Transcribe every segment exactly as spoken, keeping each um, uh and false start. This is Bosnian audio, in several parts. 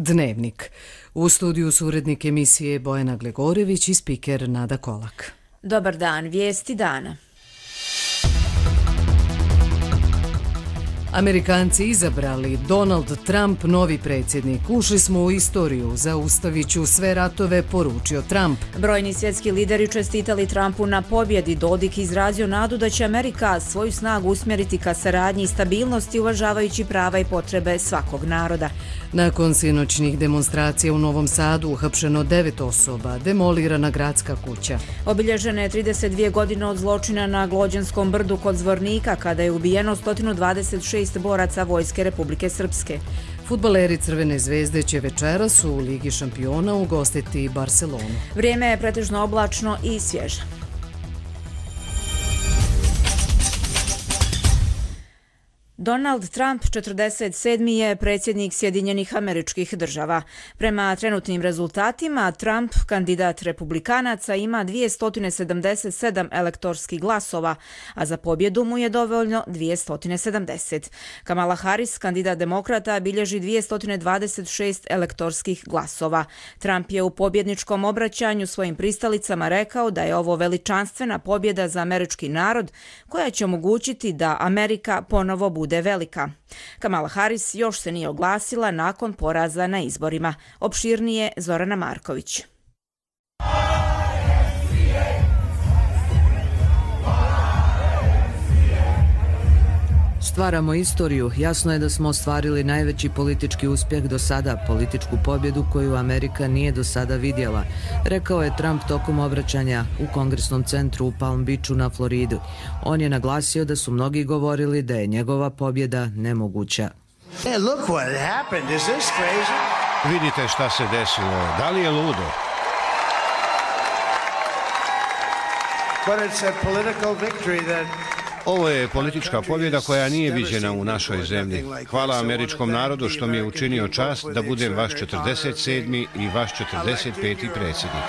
Dnevnik. U studiju su urednik emisije Bojana Glegorević i spiker Nada Kolak. Dobar dan, vijesti dana. Amerikanci izabrali, Donald Trump novi predsjednik. Ušli smo u istoriju, zaustavit ću sve ratove, poručio Trump. Brojni svjetski lideri čestitali Trumpu na pobjedi. Dodik izrazio nadu da će Amerika svoju snagu usmjeriti ka saradnji i stabilnosti, uvažavajući prava i potrebe svakog naroda. Nakon sinoćnih demonstracija u Novom Sadu uhapšeno devet osoba, demolirana gradska kuća. Obilježene je trideset dvije godine od zločina na Glođanskom brdu kod Zvornika, kada je ubijeno sto dvadeset šest boraca Vojske Republike Srpske. Fudbaleri Crvene zvezde će večeras u Ligi šampiona ugostiti Barcelonu. Vrijeme je pretežno oblačno i svježe. Donald Trump, četrdeset sedmi je predsjednik Sjedinjenih Američkih Država. Prema trenutnim rezultatima, Trump, kandidat republikanaca, ima dvjesto sedamdeset sedam elektorskih glasova, a za pobjedu mu je dovoljno dvjesto sedamdeset. Kamala Harris, kandidat demokrata, bilježi dvjesto dvadeset šest elektorskih glasova. Trump je u pobjedničkom obraćanju svojim pristalicama rekao da je ovo veličanstvena pobjeda za američki narod, koja će omogućiti da Amerika ponovo bude velika. Kamala Harris još se nije oglasila nakon poraza na izborima. Opširnije Zorana Marković. Stvaramo istoriju. Jasno je da smo ostvarili najveći politički uspjeh do sada, političku pobjedu koju Amerika nije do sada vidjela, rekao je Trump tokom obraćanja u Kongresnom centru u Palm Beachu na Floridi. On je naglasio da su mnogi govorili da je njegova pobjeda nemoguća. Hey, look what happened. Is this crazy? Vidite šta se desilo. Da li je ludo? But it's a political victory that Ovo je politička pobjeda koja nije viđena u našoj zemlji. Hvala američkom narodu što mi je učinio čast da budem vaš četrdeset sedmi i vaš četrdeset peti predsjednik.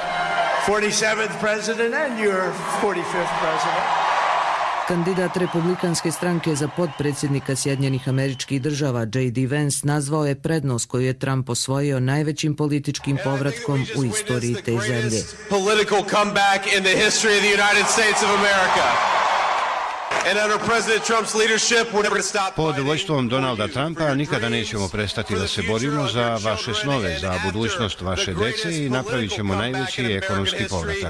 Kandidat republikanske stranke za potpredsjednika Sjedinjenih Američkih Država J D Vance nazvao je prednost koju je Trump osvojio najvećim političkim povratkom u istoriji te zemlje. Pod vođstvom Donalda Trumpa nikada nećemo prestati da se borimo za vaše snove, za budućnost vaše dece i napravit ćemo najveći ekonomski povratak.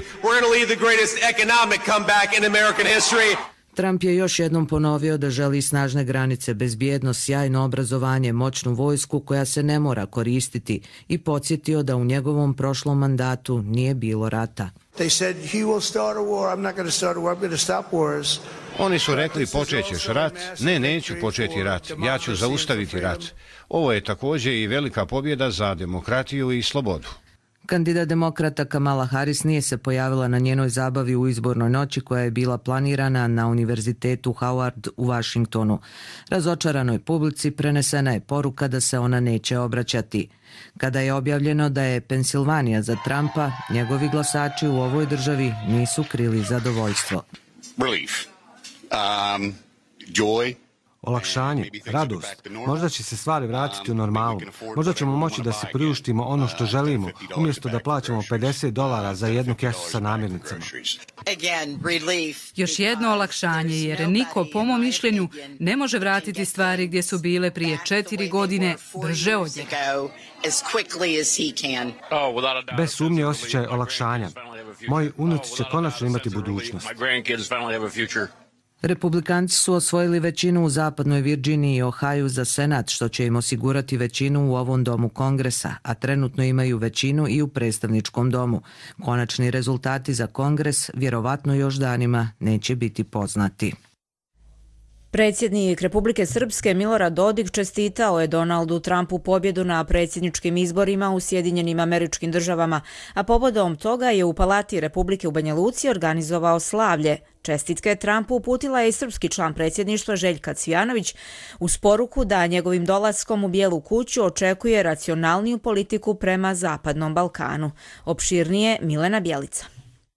Trump je još jednom ponovio da želi snažne granice, bezbjednost, sjajno obrazovanje, moćnu vojsku koja se ne mora koristiti i podsjetio da u njegovom prošlom mandatu nije bilo rata. Oni su rekli počećeš rat, ne, neću početi rat, ja ću zaustaviti rat. Ovo je također i velika pobjeda za demokratiju i slobodu. Kandidat demokrata Kamala Harris nije se pojavila na njenoj zabavi u izbornoj noći koja je bila planirana na Univerzitetu Howard u Washingtonu. Razočaranoj publici prenesena je poruka da se ona neće obraćati. Kada je objavljeno da je Pensilvanija za Trumpa, njegovi glasači u ovoj državi nisu krili zadovoljstvo. Relief. Um, joy. Olakšanje, radost. Možda će se stvari vratiti u normalu. Možda ćemo moći da se priuštimo ono što želimo, umjesto da plaćamo pedeset dolara za jednu kesu sa namirnicama. Još jedno olakšanje, jer niko, po mom mišljenju, ne može vratiti stvari gdje su bile prije četiri godine brže od njega. Bez sumnje osjećaj olakšanja. Moji unuci će konačno imati budućnost. Republikanci su osvojili većinu u zapadnoj Virginiji i Ohaju za Senat, što će im osigurati većinu u ovom domu Kongresa, a trenutno imaju većinu i u predstavničkom domu. Konačni rezultati za Kongres vjerovatno još danima neće biti poznati. Predsjednik Republike Srpske Milorad Dodik čestitao je Donaldu Trumpu pobjedu na predsjedničkim izborima u Sjedinjenim Američkim Državama, a povodom toga je u Palati Republike u Banja Luci organizovao slavlje. Čestitke Trumpu uputila je i srpski član predsjedništva Željka Cvijanović uz poruku da njegovim dolaskom u Bijelu kuću očekuje racionalniju politiku prema Zapadnom Balkanu. Opširnije Milena Bjelica.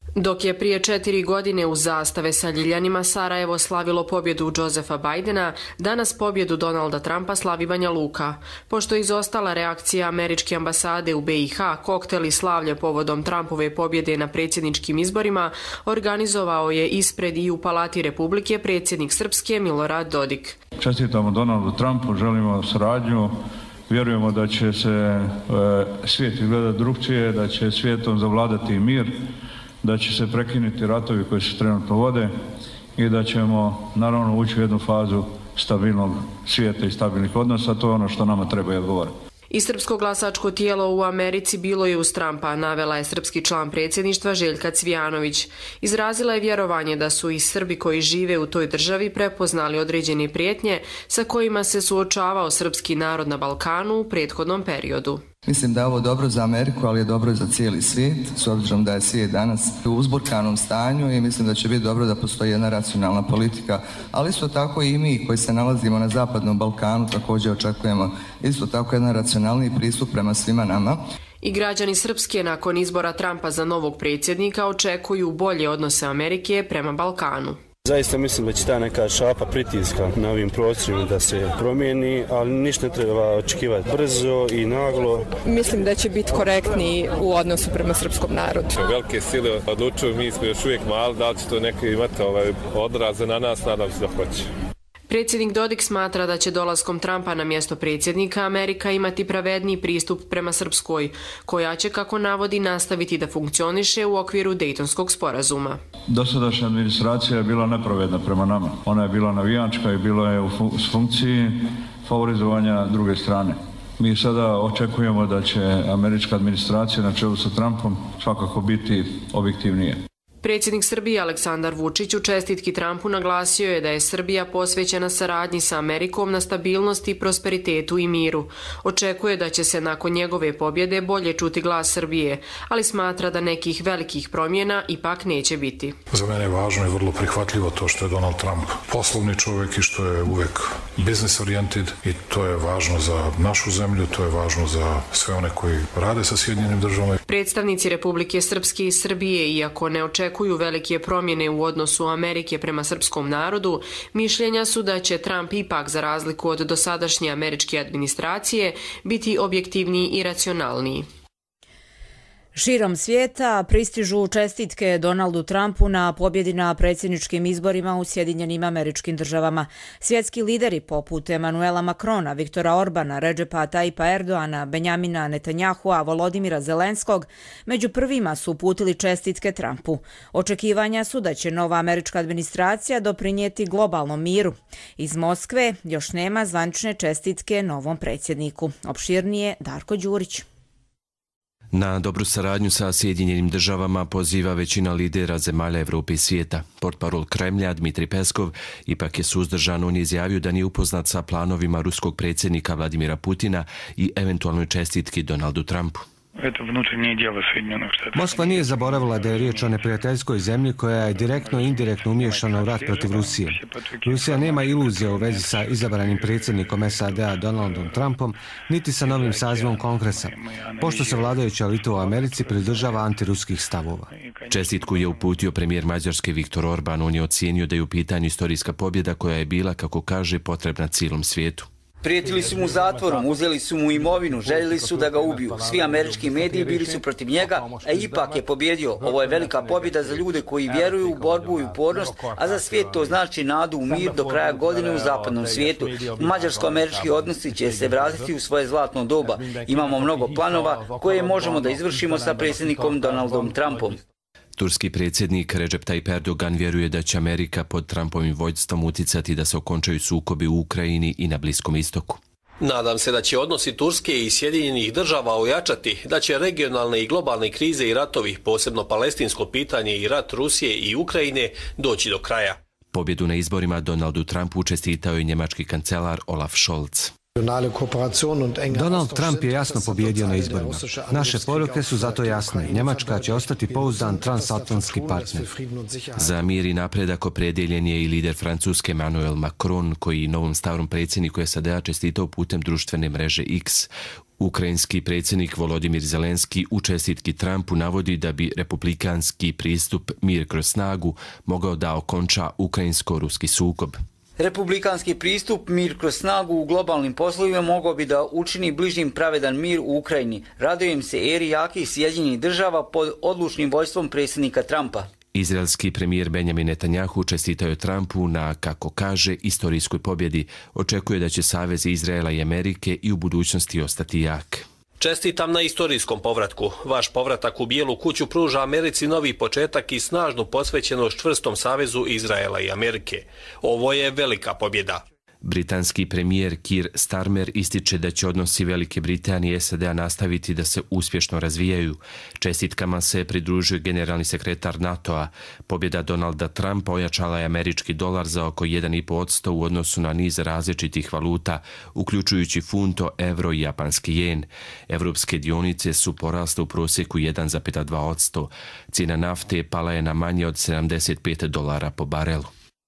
Dok je prije četiri godine uz zastave sa ljiljanima Sarajevo slavilo pobjedu Josefa Bidena, danas pobjedu Donalda Trumpa slavi Banja Luka. Pošto je izostala reakcija američke ambasade u be i ha, koktel i slavlje povodom Trumpove pobjede na predsjedničkim izborima organizovao je ispred i u Palati Republike predsjednik Srpske Milorad Dodik. Čestitamo Donaldu Trumpu, želimo saradnju. Vjerujemo da će se e, svijet izgledati drugčije, da će svijetom zavladati mir, da će se prekinuti ratovi koji se trenutno vode i da ćemo naravno ući u jednu fazu stabilnog svijeta i stabilnih odnosa. To je ono što nama treba i odgovoriti. I srpsko glasačko tijelo u Americi bilo je uz Trumpa, navela je srpski član predsjedništva Željka Cvijanović. Izrazila je vjerovanje da su i Srbi koji žive u toj državi prepoznali određene prijetnje sa kojima se suočavao srpski narod na Balkanu u prethodnom periodu. Mislim da je ovo dobro za Ameriku, ali je dobro i za cijeli svijet, s obzirom da je svijet danas u uzburkanom stanju i mislim da će biti dobro da postoji jedna racionalna politika, ali isto tako i mi koji se nalazimo na Zapadnom Balkanu također očekujemo isto tako jedan racionalni pristup prema svima nama. I građani Srpske nakon izbora Trumpa za novog predsjednika očekuju bolje odnose Amerike prema Balkanu. Zaista mislim da će ta neka šapa pritiska na ovim prostorima da se promijeni, ali ništa ne treba očekivati brzo i naglo. Mislim da će biti korektni u odnosu prema srpskom narodu. Velike sile odlučuju, mi smo još uvijek mali, da li će to neko imati ovaj odraze na nas, nadam se da hoće. Predsjednik Dodik smatra da će dolaskom Trumpa na mjesto predsjednika Amerika imati pravedniji pristup prema Srpskoj, koja će, kako navodi, nastaviti da funkcioniše u okviru Dejtonskog sporazuma. Dosadašnja administracija je bila nepravedna prema nama. Ona je bila navijačka i bila je u funkciji favorizovanja druge strane. Mi sada očekujemo da će američka administracija na čelu sa Trumpom svakako biti objektivnije. Predsjednik Srbije Aleksandar Vučić u čestitki Trumpu naglasio je da je Srbija posvećena saradnji sa Amerikom na stabilnosti, prosperitetu i miru. Očekuje da će se nakon njegove pobjede bolje čuti glas Srbije, ali smatra da nekih velikih promjena ipak neće biti. Za mene je važno i vrlo prihvatljivo to što je Donald Trump poslovni čovjek i što je uvek business oriented i to je važno za našu zemlju, to je važno za sve one koji rade sa Sjedinjenim državama. Predstavnici Republike Srpske i Srbije, iako ne očekuju očekuju velike promjene u odnosu Amerike prema srpskom narodu, mišljenja su da će Trump ipak, za razliku od dosadašnje američke administracije, biti objektivniji i racionalniji. Širom svijeta pristižu čestitke Donaldu Trumpu na pobjedi na predsjedničkim izborima u Sjedinjenim Američkim Državama. Svjetski lideri poput Emanuela Macrona, Viktora Orbana, Redžepa Tayyipa Erdoana, Benjamina Netanjahua, Volodimira Zelenskog među prvima su uputili čestitke Trumpu. Očekivanja su da će nova američka administracija doprinijeti globalnom miru. Iz Moskve još nema zvanične čestitke novom predsjedniku. Opširnije Darko Đurić. Na dobru saradnju sa Sjedinjenim državama poziva većina lidera zemalja Evrope i svijeta. Portparol Kremlja Dmitrij Peskov ipak je suzdržan. On je izjavio da nije upoznat sa planovima ruskog predsjednika Vladimira Putina i eventualnoj čestitki Donaldu Trumpu. Moskva nije zaboravila da je riječ o neprijateljskoj zemlji koja je direktno i indirektno umiješana u rat protiv Rusije. Rusija nema iluzija u vezi sa izabranim predsjednikom es a de a Donaldom Trumpom, niti sa novim sazivom Kongresa, pošto se vladajuća elita u Americi pridržava antiruskih stavova. Čestitku je uputio premijer Mađarske Viktor Orban. On je ocijenio da je u pitanju istorijska pobjeda koja je bila, kako kaže, potrebna cijelom svijetu. Prijetili su mu zatvorom, uzeli su mu imovinu, željeli su da ga ubiju. Svi američki mediji bili su protiv njega, a ipak je pobjedio. Ovo je velika pobjeda za ljude koji vjeruju u borbu i upornost, a za svijet to znači nadu u mir do kraja godine u zapadnom svijetu. Mađarsko-američki odnosi će se vratiti u svoje zlatno doba. Imamo mnogo planova koje možemo da izvršimo sa predsjednikom Donaldom Trumpom. Turski predsjednik Recep Tayyip Erdogan vjeruje da će Amerika pod Trumpovim vođstvom uticati da se okončaju sukobi u Ukrajini i na Bliskom istoku. Nadam se da će odnosi Turske i Sjedinjenih država ojačati, da će regionalne i globalne krize i ratovi, posebno palestinsko pitanje i rat Rusije i Ukrajine, doći do kraja. Pobjedu na izborima Donaldu Trumpu čestitao je njemački kancelar Olaf Scholz. Donald Trump je jasno pobjedio na izborima. Naše poruke su zato jasne. Njemačka će ostati pouzdan transatlantski partner. Za mir i napredak opredjeljen je i lider Francuske Emmanuel Macron, koji novom starom predsjedniku S A D-a čestitao putem društvene mreže X. Ukrajinski predsjednik Volodimir Zelenski u čestitki Trumpu navodi da bi republikanski pristup mir kroz snagu mogao da okonča ukrajinsko-ruski sukob. Republikanski pristup mir kroz snagu u globalnim poslovima mogao bi da učini bližnjim pravedan mir u Ukrajini. Radujem se eri jakih Sjedinjenih država pod odlučnim vođstvom predsjednika Trumpa. Izraelski premijer Benjamin Netanjahu čestitao je Trumpu na, kako kaže, istorijskoj pobjedi. Očekuje da će savez Izraela i Amerike i u budućnosti ostati jak. Čestitam na istorijskom povratku. Vaš povratak u Bijelu kuću pruža Americi novi početak i snažnu posvećenost čvrstom savezu Izraela i Amerike. Ovo je velika pobjeda. Britanski premijer Keir Starmer ističe da će odnosi Velike Britanije i S A D-a nastaviti da se uspješno razvijaju. Čestitkama se pridružuje generalni sekretar NATO-a. Pobjeda Donalda Trumpa ojačala je američki dolar za oko jedan i pol posto u odnosu na niz različitih valuta, uključujući funto, evro i japanski jen. Evropske dionice su porasle u prosjeku jedan zarez dva posto. Cijena nafte pala je na manje od sedamdeset pet dolara po barelu.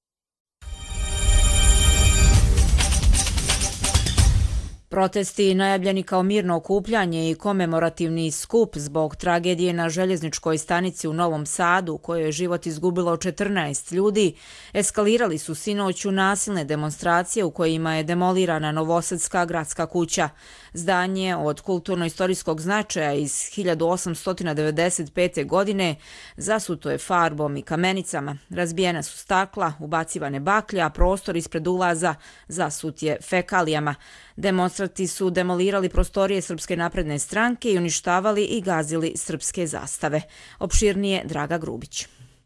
Protesti najavljeni kao mirno okupljanje i komemorativni skup zbog tragedije na željezničkoj stanici u Novom Sadu, u kojoj je život izgubilo četrnaest ljudi, eskalirali su sinoć u nasilne demonstracije u kojima je demolirana Novosadska gradska kuća. Zdanje od kulturno-istorijskog značaja iz hiljadu osamsto devedeset pete. godine zasuto je farbom i kamenicama. Razbijena su stakla, ubacivane baklje, a prostor ispred ulaza zasut je fekalijama. Demonstranti su demolirali prostorije Srpske napredne stranke i uništavali i gazili srpske zastave. Opširnije Draga Grubić.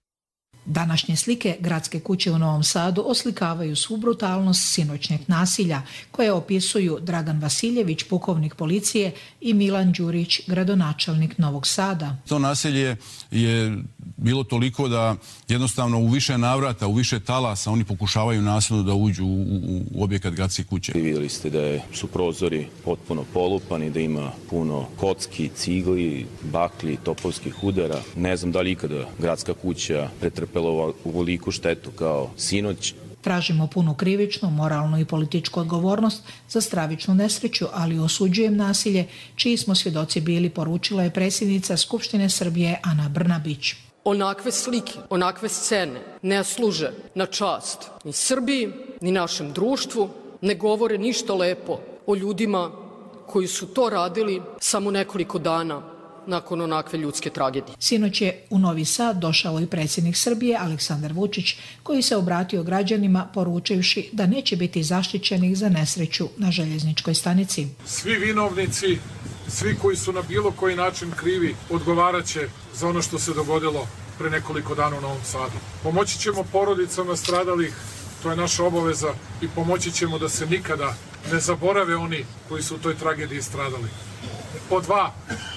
Današnje slike gradske kuće u Novom Sadu oslikavaju svu brutalnost sinoćnjeg nasilja, koje opisuju Dragan Vasiljević, pukovnik policije, i Milan Đurić, gradonačelnik Novog Sada. To nasilje je bilo toliko da jednostavno u više navrata, u više talasa oni pokušavaju nasilno da uđu u, u, u objekat gradske kuće. Vidjeli ste da su prozori potpuno polupani, da ima puno kocki, cigli, bakli, topovskih udara. Ne znam da li ikada gradska kuća pretrpela uvoliku štetu kao sinoć. Tražimo punu krivičnu, moralnu i političku odgovornost za stravičnu nesreću, ali osuđujem nasilje, čiji smo svjedoci bili, poručila je predsjednica Skupštine Srbije Ana Brnabić. Onakve slike, onakve scene ne služe na čast ni Srbiji, ni našem društvu, ne govore ništa lepo o ljudima koji su to radili samo nekoliko dana nakon onakve ljudske tragedije. Sinoć je u Novi Sad došao i predsjednik Srbije Aleksandar Vučić, koji se obratio građanima poručivši da neće biti zaštićenih za nesreću na željezničkoj stanici. Svi vinovnici, svi koji su na bilo koji način krivi, odgovarat će za ono što se dogodilo pre nekoliko dana u Novom Sadu. Pomoći ćemo porodicama stradalih, to je naša obaveza, i pomoći ćemo da se nikada ne zaborave oni koji su u toj tragediji stradali. Po dva,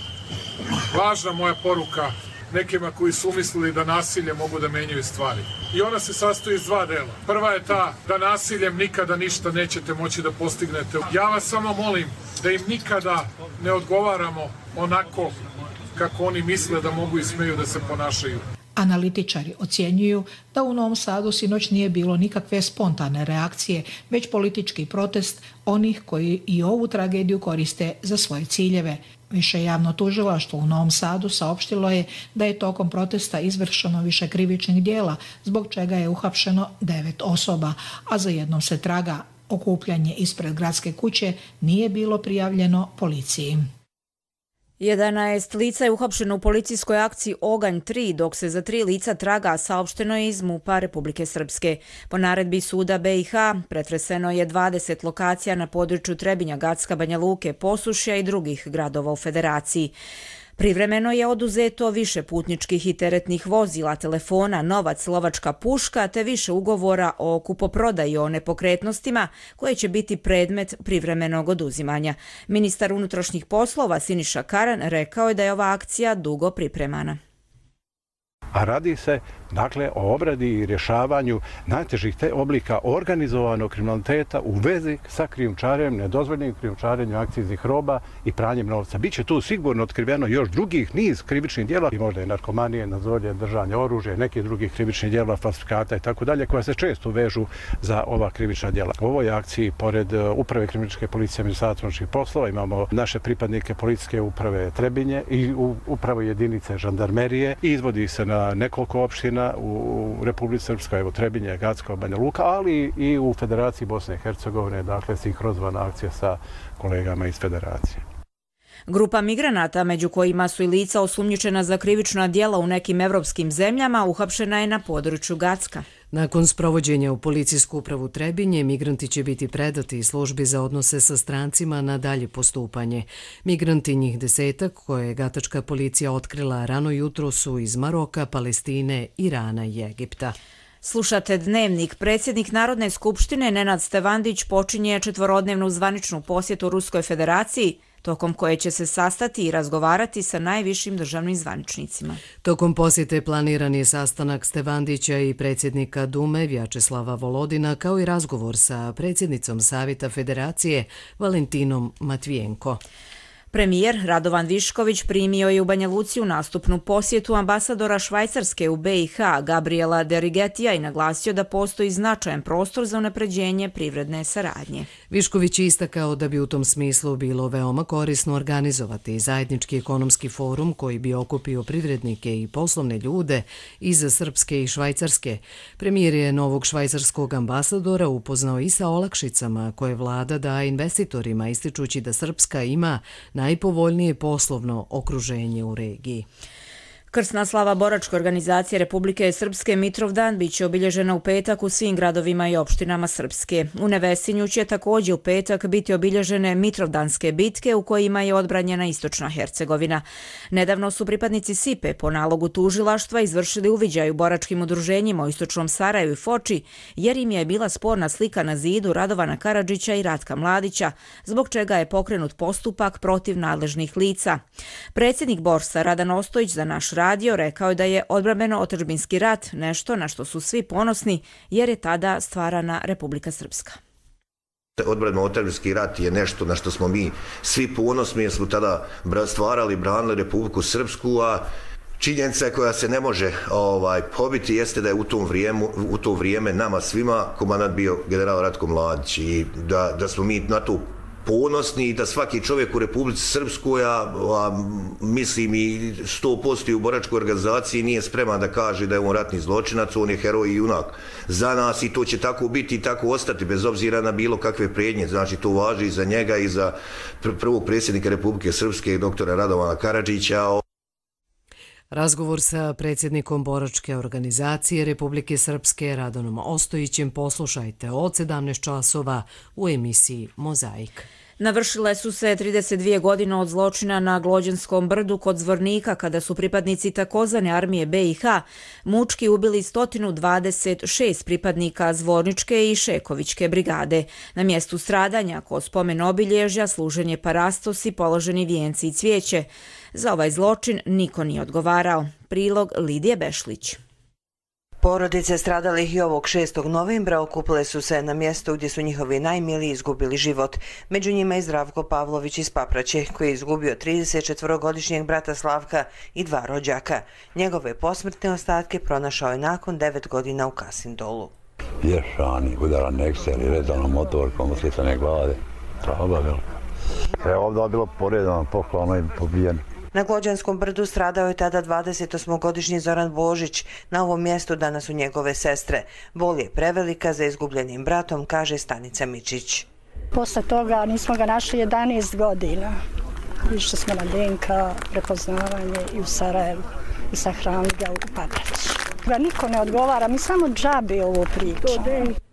važna moja poruka nekima koji su umislili da nasilje mogu da menjaju stvari. I ona se sastoji iz dva dela. Prva je ta da nasiljem nikada ništa nećete moći da postignete. Ja vas samo molim da im nikada ne odgovaramo onako kako oni misle da mogu i smeju da se ponašaju. Analitičari ocjenjuju da u Novom Sadu sinoć nije bilo nikakve spontane reakcije, već politički protest onih koji i ovu tragediju koriste za svoje ciljeve. Više javno tužilaštvo u Novom Sadu saopštilo je da je tokom protesta izvršeno više krivičnih dijela, zbog čega je uhapšeno devet osoba, a za jednom se traga. Okupljanje ispred gradske kuće nije bilo prijavljeno policiji. jedanaest lica je uhapšeno u policijskoj akciji Oganj tri, dok se za tri lica traga, saopšteno je iz MUP-a Republike Srpske. Po naredbi suda B i H pretreseno je dvadeset lokacija na području Trebinja, Gacka, Banja Luke, Posušja i drugih gradova u Federaciji. Privremeno je oduzeto više putničkih i teretnih vozila, telefona, novac, lovačka puška te više ugovora o kupoprodaji o nepokretnostima koje će biti predmet privremenog oduzimanja. Ministar unutrašnjih poslova Siniša Karan rekao je da je ova akcija dugo pripremana. a radi se dakle o obradi i rješavanju najtežih te oblika organizovanog kriminaliteta u vezi sa krijumčarenjem, nedozvoljenim krijumčarenjem akciznih roba i pranjem novca. Biće tu sigurno otkriveno još drugih niz krivičnih djela, i možda i narkomanije, nadzorje, držanje oružja, nekih drugih krivičnih djela, falsifikata i tako dalje, koja se često vežu za ova krivična djela. U ovoj akciji, pored Uprave kriminalističke policije Ministarstva unutrašnjih poslova, imamo naše pripadnike policijske uprave Trebinje i upravo jedinice žandarmerije. Izvodi se na nekoliko opština u Republici Srpskoj, evo Trebinje, Gacko, Banja Luka, ali i u Federaciji Bosne i Hercegovine, dakle sinhronizovana akcija sa kolegama iz Federacije. Grupa migranata, među kojima su i lica osumnjičena za krivična djela u nekim evropskim zemljama, uhapšena je na području Gacka. Nakon sprovođenja u policijsku upravu Trebinje, migranti će biti predati službi za odnose sa strancima na dalje postupanje. Migranti, njih desetak, koje je gatačka policija otkrila rano jutro, su iz Maroka, Palestine, Irana i Egipta. Slušate Dnevnik. Predsjednik Narodne skupštine Nenad Stevandić počinje četvorodnevnu zvaničnu posjetu Ruskoj federaciji, tokom koje će se sastati i razgovarati sa najvišim državnim zvaničnicima. Tokom posjete planiran je sastanak Stevandića i predsjednika Dume Vjačeslava Volodina, kao i razgovor sa predsjednicom Savjeta Federacije Valentinom Matvijenko. Premijer Radovan Višković primio je u Banja Luci u nastupnu posjetu ambasadora Švajcarske u be i ha Gabriela de Rigetija i naglasio da postoji značajan prostor za unapređenje privredne saradnje. Višković je istakao da bi u tom smislu bilo veoma korisno organizovati zajednički ekonomski forum koji bi okupio privrednike i poslovne ljude iz Srpske i Švajcarske. Premijer je novog švajcarskog ambasadora upoznao i sa olakšicama koje vlada daje investitorima, ističući da Srpska ima najpovoljnije poslovno okruženje u regiji. Krsna slava boračke organizacije Republike Srpske Mitrovdan biće obilježena u petak u svim gradovima i opštinama Srpske. U Nevesinju će također u petak biti obilježene Mitrovdanske bitke u kojima je odbranjena Istočna Hercegovina. Nedavno su pripadnici Sipe po nalogu tužilaštva izvršili uviđaj u boračkim udruženjima u Istočnom Sarajevu i Foči, jer im je bila sporna slika na zidu Radovana Karadžića i Ratka Mladića, zbog čega je pokrenut postupak protiv nadležnih lica. Predsjednik Borsa Radan Ostojić za naš radio rekao je da je odbrambeno-otadžbinski rat nešto na što su svi ponosni, jer je tada stvarana Republika Srpska. Odbrambeno-otadžbinski rat je nešto na što smo mi svi ponosni, jer smo tada stvarali, branili Republiku Srpsku, a činjenica koja se ne može ovaj, pobiti jeste da je u, tom vrijeme, u to vrijeme nama svima komandant bio general Ratko Mladić i da, da smo mi na to ponosni i da svaki čovjek u Republici Srpskoj, a, a mislim i sto posto u boračkoj organizaciji, nije spreman da kaže da je on ratni zločinac, on je heroj i junak za nas i to će tako biti i tako ostati bez obzira na bilo kakve prijetnje. Znači to važi i za njega i za pr prvog predsjednika Republike Srpske, doktora Radovana Karadžića. Razgovor sa predsjednikom boračke organizacije Republike Srpske Radonom Ostojićem poslušajte od sedamnaest časova u emisiji Mozaik. Navršile su se trideset dvije godine od zločina na Glođanskom brdu kod Zvornika, kada su pripadnici takozvane armije be i ha mučki ubili sto dvadeset šest pripadnika Zvorničke i Šekovićke brigade. Na mjestu stradanja, kod spomen obilježja, služen je parastos i položeni vijenci i cvijeće. Za ovaj zločin niko nije odgovarao. Prilog Lidije Bešlić. Porodice stradalih i ovog šestog novembra okupile su se na mjestu gdje su njihovi najmiliji izgubili život. Među njima je Zdravko Pavlović iz Papraće, koji je izgubio tridesetčetvorogodišnjeg brata Slavka i dva rođaka. Njegove posmrtne ostatke pronašao je nakon devet godina u Kasindolu. Vješani, udaran ekser i rezanom motorkom, uslisane glave. Traba velika. Evo ovdje je bilo poredano, poklano i pobijeno. Na Glođanskom brdu stradao je tada dvadesetosmogodišnji Zoran Božić. Na ovom mjestu danas su njegove sestre. Bol je prevelika za izgubljenim bratom, kaže Stanica Mičić. Posle toga nismo ga našli jedanaest godina. Išli smo na de en ka prepoznavanje i u Sarajevu i sahranili ga u Pakraći. Niko ne odgovara, mi samo džabi ovo pričamo.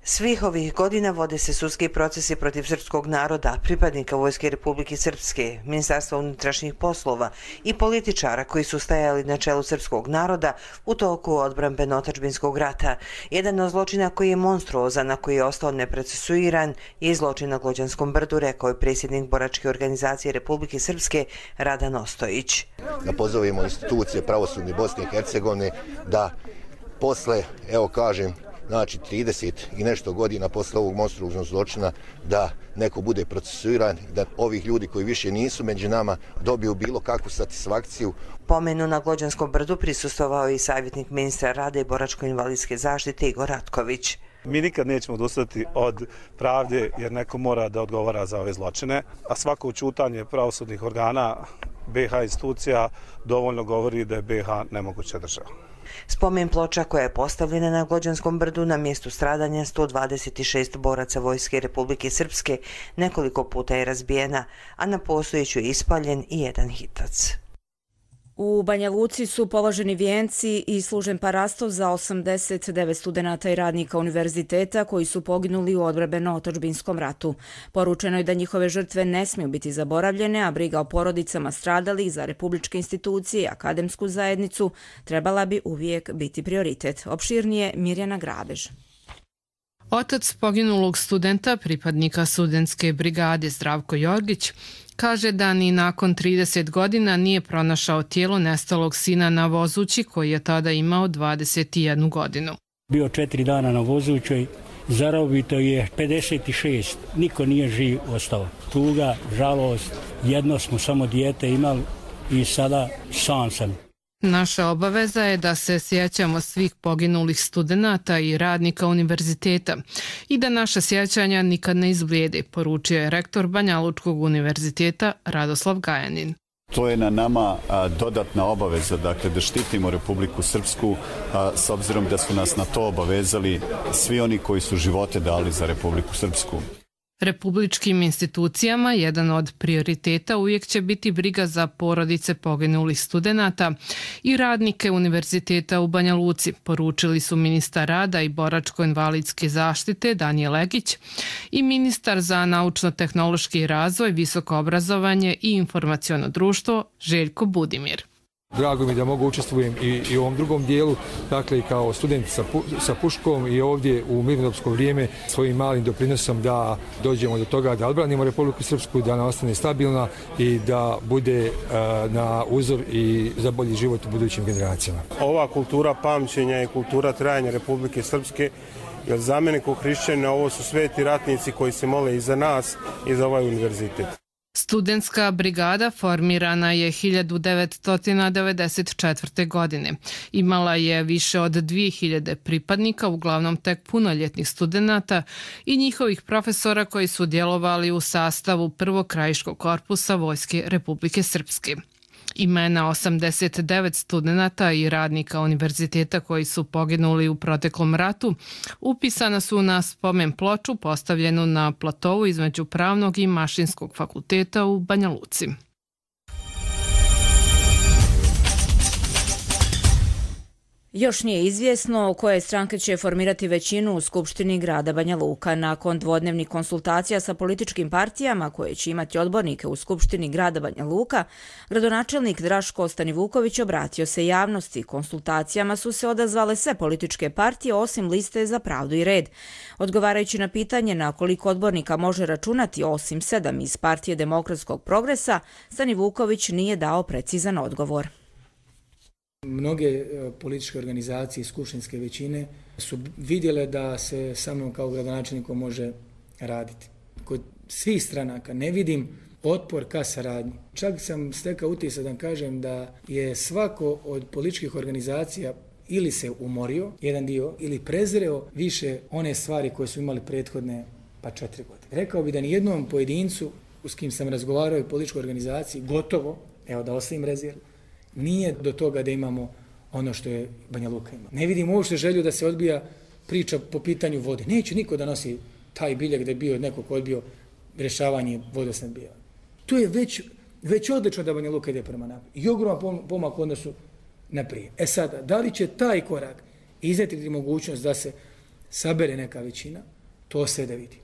Svih ovih godina vode se sudski procesi protiv srpskog naroda, pripadnika Vojske Republike Srpske, Ministarstva unutrašnjih poslova i političara koji su stajali na čelu srpskog naroda u toku odbrambeno-otadžbinskog rata. Jedan od zločina koji je monstruozan, a koji je ostao neprocesuiran, je zločin na Glođanskom brdu, rekao je predsjednik Boračke organizacije Republike Srpske Radan Ostojić. Da pozovemo institucije pravosudne Bosne i Hercegovine da posle, evo kažem, znači trideset i nešto godina posle ovog monstruoznog zločina da neko bude procesuiran, da ovih ljudi koji više nisu među nama dobiju bilo kakvu satisfakciju. Pomenu na Glođanskom brdu prisustvovao i savjetnik ministra rada i boračko-invalidske zaštite Igor Ratković. Mi nikad nećemo odustati od pravde jer neko mora da odgovara za ove zločine, a svako učutanje pravosudnih organa B iH institucija dovoljno govori da je B iH nemoguća država. Spomen ploča koja je postavljena na Glođanskom brdu na mjestu stradanja sto dvadeset šest boraca Vojske Republike Srpske nekoliko puta je razbijena, a na postojeću je ispaljen i jedan hitac. U Banja Luci su položeni vijenci i služen parastov za osamdeset devet studenata i radnika univerziteta koji su poginuli u odbrambeno-otadžbinskom ratu. Poručeno je da njihove žrtve ne smiju biti zaboravljene, a briga o porodicama stradalih za republičke institucije i akademsku zajednicu trebala bi uvijek biti prioritet. Opširnije Mirjana Grabež. Otac poginulog studenta, pripadnika studentske brigade Zdravko Jorgić, kaže da ni nakon trideset godina nije pronašao tijelo nestalog sina na Vozući koji je tada imao dvadeset jednu godinu. Bio četiri dana na Vozućoj, zarobito je pedeset šest, niko nije živ ostao. Tuga, žalost, jedno smo samo dijete imali i sada sam sam. Naša obaveza je da se sjećamo svih poginulih studenata i radnika univerziteta i da naša sjećanja nikad ne izblijede, poručio je rektor Banjalučkog univerziteta Radoslav Gajanin. To je na nama a, dodatna obaveza, dakle da štitimo Republiku Srpsku, a, s obzirom da su nas na to obavezali svi oni koji su živote dali za Republiku Srpsku. Republičkim institucijama jedan od prioriteta uvijek će biti briga za porodice poginulih studenata i radnike univerziteta u Banja Luci, poručili su ministar rada i boračko-invalidske zaštite Danijel Legić i ministar za naučno-tehnološki razvoj, visoko obrazovanje i informaciono društvo Željko Budimir. Drago mi da mogu učestvujem i, i u ovom drugom dijelu, dakle i kao student sa, pu, sa puškom i ovdje u mirnodopsko vrijeme svojim malim doprinosom da dođemo do toga da odbranimo Republiku Srpsku, da ona ostane stabilna i da bude uh, na uzor i za bolji život u budućim generacijama. Ova kultura pamćenja i kultura trajanja Republike Srpske, jer za mene kao hrišćanina ovo su sveti ratnici koji se mole i za nas i za ovaj univerzitet. Studentska brigada formirana je hiljadu devetsto devedeset četvrte. godine. Imala je više od dvije hiljade pripadnika, uglavnom tek punoljetnih studenata i njihovih profesora koji su djelovali u sastavu prvog krajiškog korpusa Vojske Republike Srpske. Imena osamdeset devet studenata i radnika univerziteta koji su poginuli u proteklom ratu upisana su na spomen ploču postavljenu na platovu između Pravnog i Mašinskog fakulteta u Banja Luci. Još nije izvjesno koje stranke će formirati većinu u Skupštini grada Banja Luka. Nakon dvodnevnih konsultacija sa političkim partijama koje će imati odbornike u Skupštini grada Banja Luka, gradonačelnik Draško Stanivuković obratio se javnosti. Konsultacijama su se odazvale sve političke partije osim liste Za pravdu i red. Odgovarajući na pitanje na koliko odbornika može računati osim sedam iz partije Demokratskog progresa, Stanivuković nije dao precizan odgovor. Mnoge političke organizacije i skupštinske većine su vidjele da se sa mnom kao gradonačelnikom može raditi. Kod svih stranaka ne vidim otpor ka saradnji. Čak sam stekao utisak da kažem da je svako od političkih organizacija ili se umorio, jedan dio, ili prezreo više one stvari koje su imali prethodne pa četiri godine. Rekao bi da ni jednom pojedincu s kim sam razgovarao u političkoj organizaciji, gotovo, evo da ostavim rezervu, nije do toga da imamo ono što je Banja Luka ima. Ne vidim uopšte želju da se odbija priča po pitanju vode. Neće niko da nosi taj biljak da je bio neko ko odbio rješavanje vodosnabdijevanja. To je već, već odlično da Banja Luka ide prema naprijed. I ogroman pomak u odnosu naprije. E sada, da li će taj korak iznijeti mogućnost da se sabere neka većina, to sve da vidi.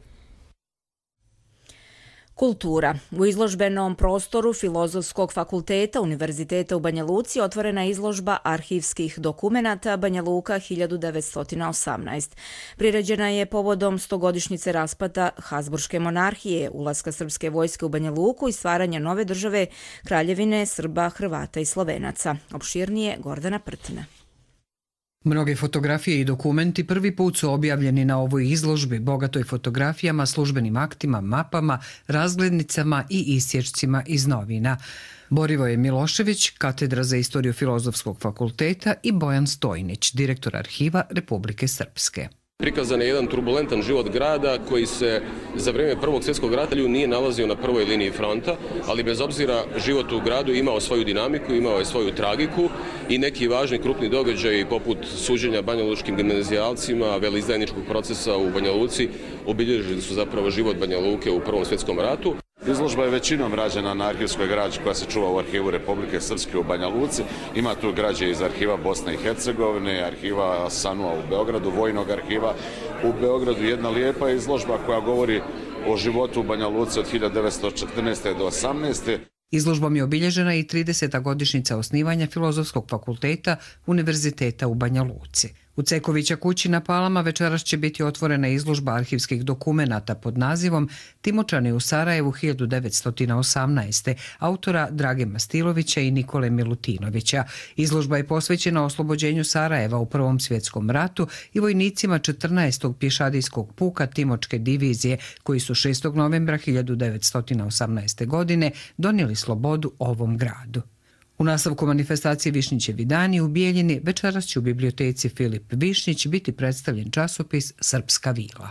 Kultura. U izložbenom prostoru Filozofskog fakulteta Univerziteta u Banja Luci otvorena je izložba arhivskih dokumenata Banja Luka hiljadu devetsto osamnaest. Priređena je povodom stogodišnjice raspada Habsburške monarhije, ulaska srpske vojske u Banja Luku i stvaranja nove države Kraljevine Srba, Hrvata i Slovenaca. Opširnije Gordana Prtina. Mnoge fotografije i dokumenti prvi put su objavljeni na ovoj izložbi, bogatoj fotografijama, službenim aktima, mapama, razglednicama i isječcima iz novina. Borivoje Milošević, katedra za istoriju Filozofskog fakulteta, i Bojan Stojnić, direktor arhiva Republike Srpske. Prikazan je jedan turbulentan život grada koji se za vrijeme Prvog svjetskog rata nije nalazio na prvoj liniji fronta, ali bez obzira život u gradu imao svoju dinamiku, imao je svoju tragiku i neki važni krupni događaji poput suđenja banjalučkim gimnazijalcima, veleizdajničkog procesa u Banja Luci obilježili su zapravo život Banja Luke u Prvom svjetskom ratu. Izložba je većinom rađena na arhivskoj građi koja se čuva u arhivu Republike Srpske u Banja Luci. Ima tu građe iz arhiva Bosne i Hercegovine, arhiva Sanua u Beogradu, Vojnog arhiva u Beogradu. Jedna lijepa izložba koja govori o životu u Banja Luci od hiljadu devetsto četrnaeste. do osamnaeste. Izložbom je obilježena i trideseta godišnjica osnivanja Filozofskog fakulteta Univerziteta u Banja Luci. U Cekovića kući na Palama večeras će biti otvorena izložba arhivskih dokumenata pod nazivom Timočani u Sarajevu hiljadu devetsto osamnaeste. autora Drage Mastilovića i Nikole Milutinovića. Izložba je posvećena oslobođenju Sarajeva u Prvom svjetskom ratu i vojnicima četrnaestog pješadijskog puka Timočke divizije koji su šestog novembra hiljadu devetsto osamnaeste. godine donijeli slobodu ovom gradu. U nastavku manifestacije Višnjićevi dani u Bijeljini večeras će u biblioteci Filip Višnjić biti predstavljen časopis Srpska vila.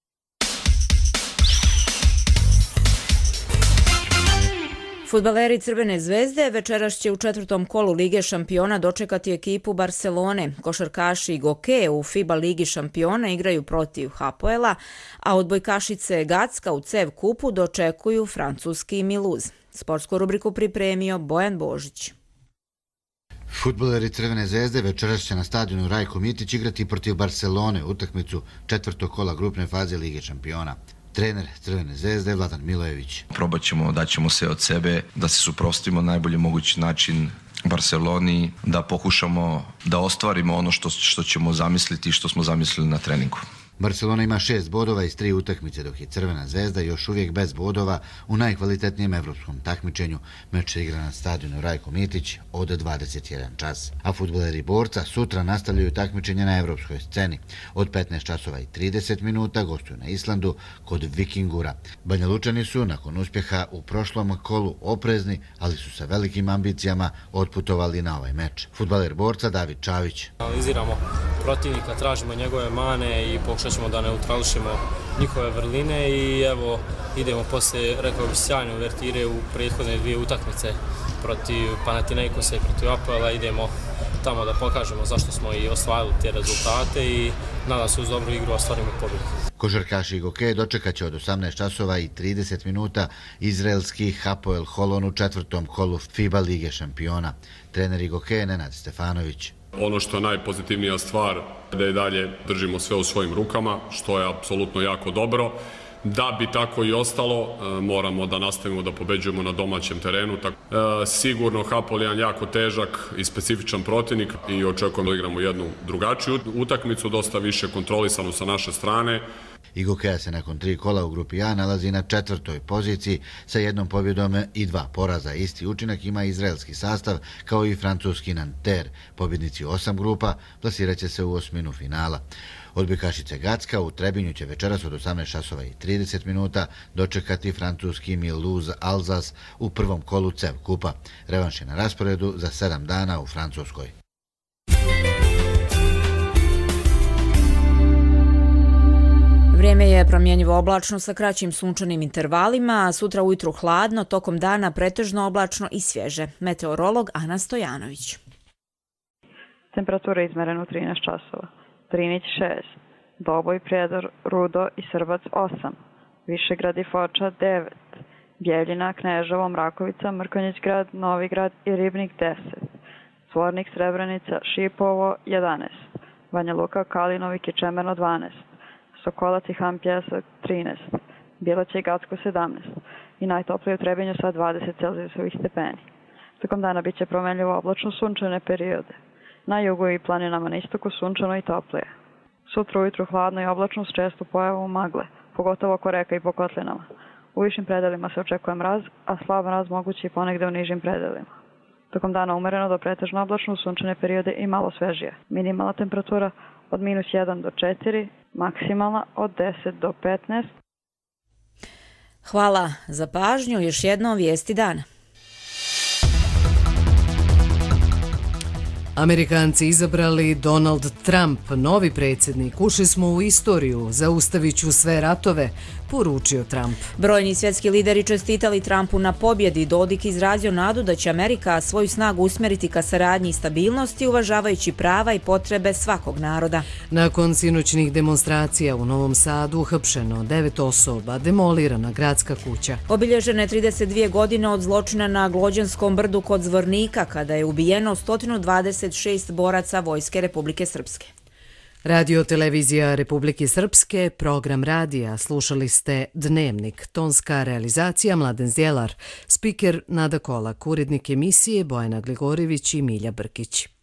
Fudbaleri Crvene zvezde večeras će u četvrtom kolu Lige šampiona dočekati ekipu Barcelone. Košarkaši Goke u FIBA Ligi šampiona igraju protiv Hapoela, a odbojkašice Gacka u C E V kupu dočekuju francuski Miluz. Sportsku rubriku pripremio Bojan Božić. Fudbaleri Crvene zvezde večeras će na stadionu Rajko Mitić igrati protiv Barcelone utakmicu četvrtog kola grupne faze Lige šampiona. Trener Crvene zvezde Vladan Milojević. Probat ćemo, daćemo se od sebe da se suprotstavimo na najbolji mogući način Barceloni, da pokušamo da ostvarimo ono što, što ćemo zamisliti i što smo zamislili na treningu. Barcelona ima šest bodova iz tri utakmice, dok je Crvena zvezda još uvijek bez bodova u najkvalitetnijem evropskom takmičenju. Meč se igra na stadionu Rajko Mitić od dvadeset jedan čas. A fudbaleri Borca sutra nastavljaju takmičenje na evropskoj sceni. Od petnaest časova i trideset minuta gostuju na Islandu kod Vikingura. Banja Lučani su nakon uspjeha u prošlom kolu oprezni, ali su sa velikim ambicijama otputovali na ovaj meč. Fudbaler Borca David Čavić. Analiziramo protivnika, tražimo njegove mane i pokušamo ćemo da neutrališemo njihove vrline i evo idemo posle, rekao bih, sjajne uvertire u prethodne dvije utakmice protiv Panathinaikosa i protiv Apoela. Idemo tamo da pokažemo zašto smo i ostvarili te rezultate i nadam se uz dobru igru ostvarimo pobjedu. Košarkaši Goke dočekat će od osamnaest časova i trideset minuta izraelski Hapoel Holon u četvrtom kolu FIBA Lige šampiona. Trener Goke Nenad Stefanović. Ono što je najpozitivnija stvar da je dalje držimo sve u svojim rukama, što je apsolutno jako dobro. Da bi tako i ostalo, moramo da nastavimo da pobeđujemo na domaćem terenu. Sigurno Hapoel je jedan jako težak i specifičan protivnik i očekujemo da igramo jednu drugačiju utakmicu, dosta više kontrolisanu sa naše strane. Gokeja se nakon tri kola u grupi A nalazi na četvrtoj poziciji sa jednom pobjedom i dva poraza. Isti učinak ima izraelski sastav kao i francuski Nanterre. Pobjednici osam grupa plasirat će se u osminu finala. Odbojkašice Gacka u Trebinju će večeras od osamnaest časova i trideset minuta dočekati francuski Mulhouse Alsace u prvom kolu C E V kupa. Revanš je na rasporedu za sedam dana u Francuskoj. Vrijeme je promjenjivo oblačno sa kraćim sunčanim intervalima, a sutra ujutru hladno, tokom dana pretežno oblačno i svježe. Meteorolog Ana Stojanović. Temperatura je izmerena u trinaest časova. Drinić šest, Doboj, Prijedor, Rudo i Srbac osam, Višegrad i Foča devet, Bijeljina, Kneževo, Mrakovica, Mrkonjić grad, Novi grad i Ribnik deset, Zvornik, Srebrenica, Šipovo jedanaest, Banja Luka, Kalinovik i Čemerno dvanaest, Sokolac i Han Pjesak trinaest, Bilaća i Gacko sedamnaest i najtoplije u Trebinju sa dvadeset celzijusovih stepeni. Tokom dana bit će promenljivo oblačno sunčane periode. Na jugu i planinama na istoku sunčano i toplije. Sutra ujutru hladno i oblačno s često pojavom magle, pogotovo oko reka i po kotlinama. U višim predelima se očekuje mraz, a slab mraz mogući i ponegde u nižim predelima. Tokom dana umereno do pretežno oblačno u sunčane periode i malo svežije. Minimalna temperatura od minus jedan do četiri, maksimalna od deset do petnaest. Hvala za pažnju. Još jednom vijesti dana. Amerikanci izabrali Donald Trump, novi predsjednik. Ušli smo u istoriju, zaustavit ću sve ratove, poručio Trump. Brojni svjetski lideri čestitali Trumpu na pobjedi. Dodik izrazio nadu da će Amerika svoju snagu usmjeriti ka saradnji i stabilnosti, uvažavajući prava i potrebe svakog naroda. Nakon sinoćnih demonstracija u Novom Sadu uhapšeno devet osoba, demolirana gradska kuća. Obilježene trideset dvije godine od zločina na Glođanskom brdu kod Zvornika, kada je ubijeno sto dvadeset šest boraca Vojske Republike Srpske. Radio televizija Republike Srpske, program radija, slušali ste Dnevnik, tonska realizacija Mladen Zdjelar, spiker Nada Kolak, urednik emisije Bojana Gligorivić i Milja Brkić.